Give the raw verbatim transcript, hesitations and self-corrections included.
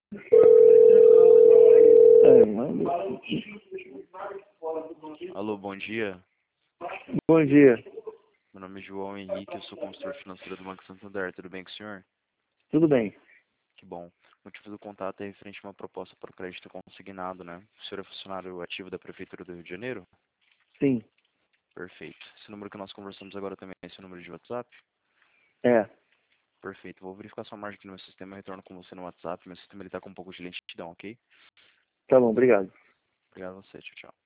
É, manda. Alô, bom dia. Bom dia. Meu nome é João Henrique, eu sou consultor financeiro do Banco Santander. Tudo bem com o senhor? Tudo bem. Que bom. O motivo do contato é referente a uma proposta para o crédito consignado, né? O senhor é funcionário ativo da Prefeitura do Rio de Janeiro? Sim. Perfeito. Esse número que nós conversamos agora também é esse número de WhatsApp? É. Perfeito. Vou verificar sua margem aqui no meu sistema e retorno com você no WhatsApp. Meu sistema está com um pouco de lentidão, ok? Tá bom, obrigado. Obrigado a você. Tchau, tchau.